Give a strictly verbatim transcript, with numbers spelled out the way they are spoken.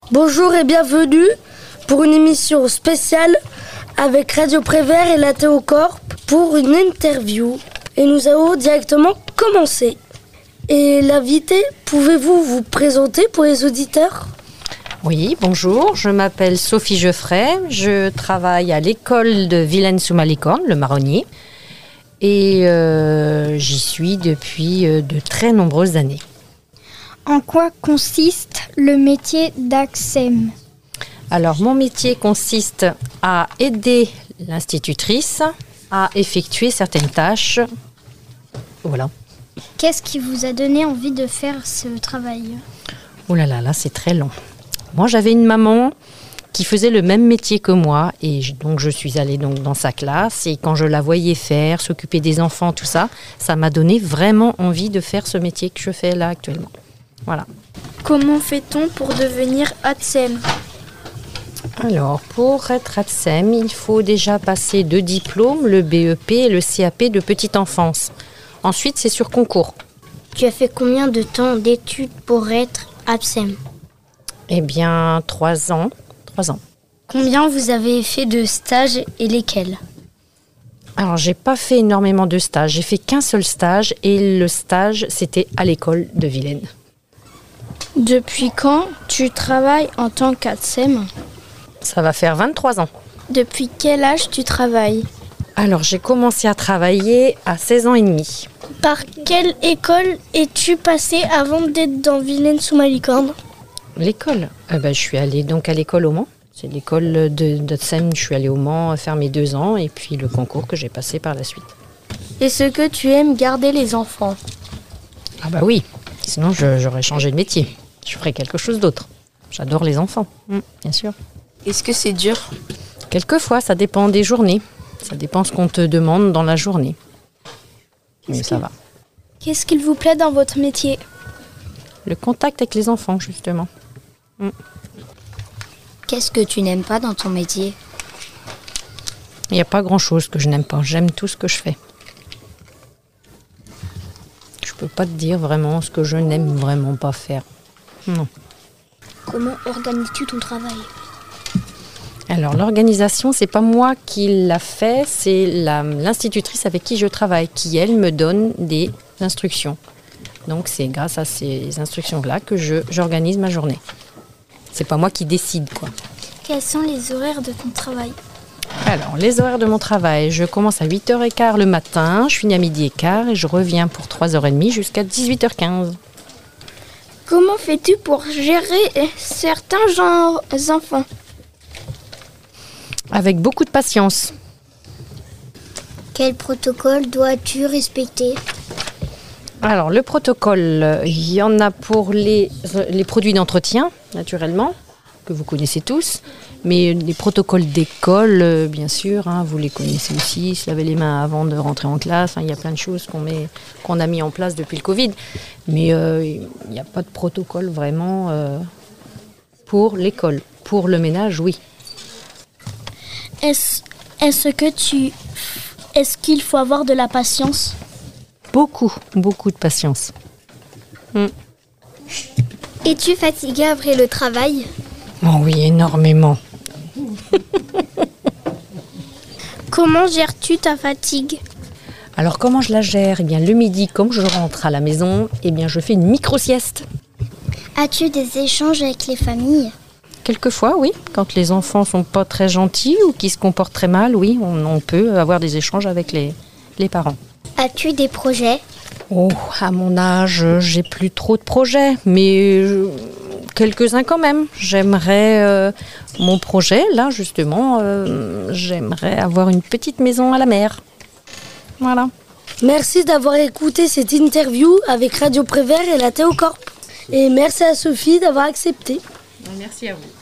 Bonjour et bienvenue pour une émission spéciale avec Radio Prévert et la Théocorp pour une interview. Et nous allons directement commencer. Et l'invité, pouvez-vous vous présenter pour les auditeurs ? Oui, bonjour, je m'appelle Sophie Geoffrey, je travaille à l'école de Villene-sous-Malicorne, le Marronnier, et euh, j'y suis depuis euh, de très nombreuses années. En quoi consiste le métier d'A C S E M ? Alors, mon métier consiste à aider l'institutrice à effectuer certaines tâches. Voilà. Qu'est-ce qui vous a donné envie de faire ce travail ? Oh là là, là, c'est très long. Moi, j'avais une maman qui faisait le même métier que moi et donc je suis allée donc dans sa classe et quand je la voyais faire, s'occuper des enfants, tout ça, ça m'a donné vraiment envie de faire ce métier que je fais là actuellement. Voilà. Comment fait-on pour devenir A T S E M ? Alors, pour être A T S E M, il faut déjà passer deux diplômes, le B E P et le C A P de petite enfance. Ensuite, c'est sur concours. Tu as fait combien de temps d'études pour être A T S E M ? Eh bien, trois ans. Trois ans. Combien vous avez fait de stages et lesquels ? Alors, j'ai pas fait énormément de stages. J'ai fait qu'un seul stage et le stage, c'était à l'école de Villene. Depuis quand tu travailles en tant qu'A T S E M ? Ça va faire vingt-trois ans. Depuis quel âge tu travailles ? Alors, j'ai commencé à travailler à seize ans et demi. Par quelle école es-tu passé avant d'être dans Villene-sous-Malicorne ? L'école eh ben, je suis allée donc à l'école au Mans. C'est l'école de d'A T S E M. Je suis allée au Mans faire mes deux ans et puis le concours que j'ai passé par la suite. Est-ce que tu aimes garder les enfants ? Ah bah oui, sinon je, j'aurais changé de métier. Je ferais quelque chose d'autre. J'adore les enfants, mmh, bien sûr. Est-ce que c'est dur ? Quelquefois, ça dépend des journées. Ça dépend ce qu'on te demande dans la journée. Mais ça va. Qu'est-ce qu'il vous plaît dans votre métier ? Le contact avec les enfants, justement. Mm. Qu'est-ce que tu n'aimes pas dans ton métier ? Il n'y a pas grand-chose que je n'aime pas. J'aime tout ce que je fais. Je peux pas te dire vraiment ce que je n'aime vraiment pas faire. Non. Comment organises-tu ton travail ? Alors, l'organisation, c'est pas moi qui l'a fait, c'est la, l'institutrice avec qui je travaille, qui, elle, me donne des instructions. Donc, c'est grâce à ces instructions-là que je, j'organise ma journée. C'est pas moi qui décide, quoi. Quels sont les horaires de ton travail ? Alors, les horaires de mon travail, je commence à huit heures quinze le matin, je finis à midi et quart et je reviens pour trois heures trente jusqu'à dix-huit heures quinze. Comment fais-tu pour gérer certains genres d'enfants ? Avec beaucoup de patience. Quel protocole dois-tu respecter ? Alors, le protocole, il y en a pour les, les produits d'entretien, naturellement, que vous connaissez tous. Mais les protocoles d'école, bien sûr, hein, vous les connaissez aussi, se laver les mains avant de rentrer en classe. Hein, il y a plein de choses qu'on, met, qu'on a mis en place depuis le Covid. Mais euh, il n'y a pas de protocole vraiment euh, pour l'école. Pour le ménage, oui. Est-ce, est-ce que tu... Est-ce qu'il faut avoir de la patience ? Beaucoup, beaucoup de patience. Mm. Es-tu fatiguée après le travail ? Oh oui, énormément. Comment gères-tu ta fatigue ? Alors, comment je la gère ? Eh bien, le midi, comme je rentre à la maison, eh bien, je fais une micro-sieste. As-tu des échanges avec les familles ? Quelquefois, oui. Quand les enfants sont pas très gentils ou qui se comportent très mal, oui, on, on peut avoir des échanges avec les, les parents. As-tu des projets ? Oh, à mon âge, j'ai plus trop de projets, mais euh, quelques-uns quand même. J'aimerais, euh, mon projet, là, justement, euh, j'aimerais avoir une petite maison à la mer. Voilà. Merci d'avoir écouté cette interview avec Radio Prévert et la Théocorp. Et merci à Sophie d'avoir accepté. Merci à vous.